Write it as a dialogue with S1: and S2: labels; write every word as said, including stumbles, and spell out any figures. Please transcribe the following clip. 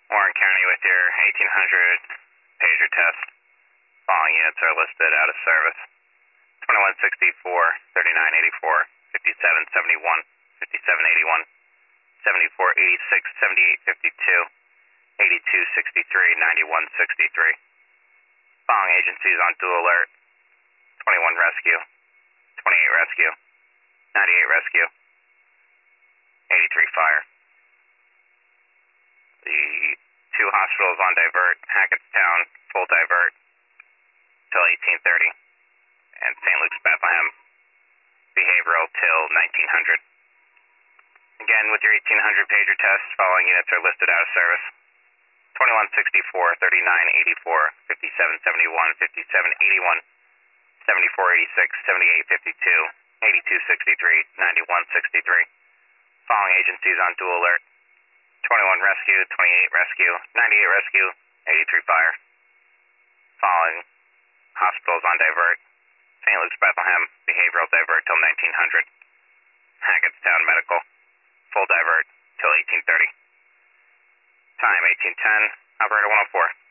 S1: Warren County with your eighteen hundred pager test. Following units are listed out of service. twenty-one sixty-four, thirty-nine eighty-four, fifty-seven seventy-one, fifty-seven eighty-one, seventy-four eighty-six, seventy-eight fifty-two, eighty-two sixty-three, ninety-one sixty-three. Following agencies on dual alert. twenty-one rescue, twenty-eight rescue, ninety-eight rescue, eighty-three fire. The two hospitals on divert, Hackettstown full divert till eighteen thirty, and Saint Luke's Bethlehem behavioral till nineteen hundred. Again, with your eighteen hundred pager test, following units are listed out of service. twenty-one sixty-four, thirty-nine eighty-four, fifty-seven seventy-one, fifty-seven eighty-one, seventy-four eighty-six, seventy-eight fifty-two, eighty-two sixty-three, ninety-one sixty-three. Following agencies on dual alert. twenty-one rescue, twenty-eight rescue, ninety-eight rescue, eighty-three fire. Following hospitals on divert. Saint Luke's Bethlehem behavioral divert till nineteen hundred. Hackettstown medical full divert till eighteen thirty. Time eighteen ten. Operator one oh four.